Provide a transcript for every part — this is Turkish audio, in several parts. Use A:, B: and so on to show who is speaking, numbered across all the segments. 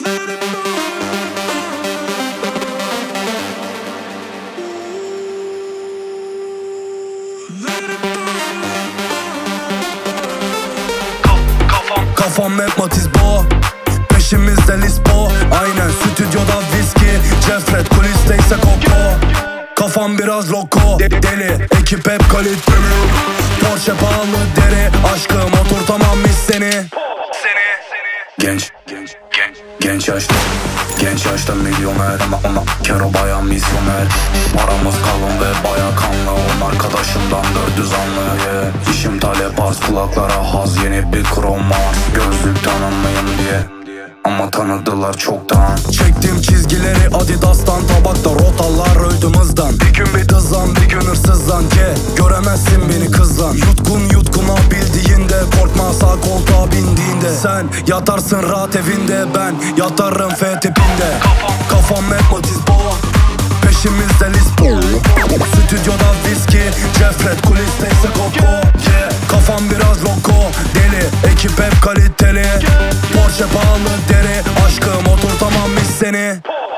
A: Kafam hep Matizbo, peşimizde Lisbo. Aynen stüdyoda viski, Cefret kulisteyse Koko. Kafam biraz loko, deli, ekip hep kaliteli. Porsche pahalı deri, aşkım oturtamam biz seni. Genç yaşta milyoner ama kero baya misyoner. Paramız kalın ve baya kanlı, on arkadaşımdan 400 anlı, yeah. İşim talep arz, kulaklara haz, yeni bir krom var. Gözlük tanınmayayım diye ama tanıdılar çoktan. Çektiğim çizgileri Adidas'tan, tabakta rotalar öldüm. Bir gün bir dızlan, bir gün hırsızlan ki göremezsin beni kızlan. Yutkuna bildiğinde, korkma sağ koltuğa bindiğinde. Sen yatarsın rahat evinde, ben yatarım F tipinde. Kafam hep Matizbo, peşimizde Lisbo. Stüdyoda viski, Cefret kulisteyse Koko, yeah. Kafam biraz loko, deli, ekip hep kaliteli. Porsche pahalı deri, aşkım oturtamam biz seni.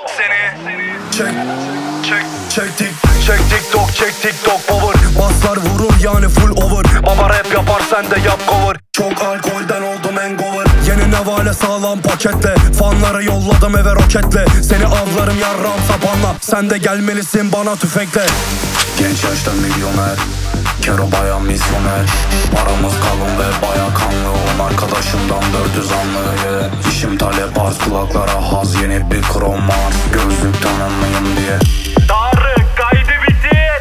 A: Çek TikTok power. Baslar vurur yani full over. Baba rap yapar sen de yap cover. Çok alkolden oldum hangover. Yeni nevale sağlam paketle, fanlara yolladım eve roketle. Seni avlarım yarram sapanla, sen de gelmelisin bana tüfekle. Genç yaşta milyoner, kero baya misyoner. Paramız kalın ve baya kanlı, on arkadaşımdan 400 anlı, yeah. İşim talep arz, kulaklara haz, yeni bir krom var. Gözlük tanınmayayım diye.
B: Tarık kaydı bitir.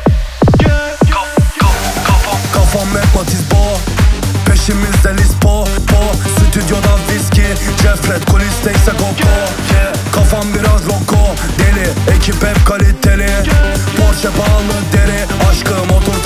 A: Kafam hep Matizbo, peşimizde Lisbo. Stüdyoda viski, Cefret kulisteyse Koko, yeah. Kafam biraz loko, deli, ekip hep kaliteli. Porsche pahalı deri, aşkım otur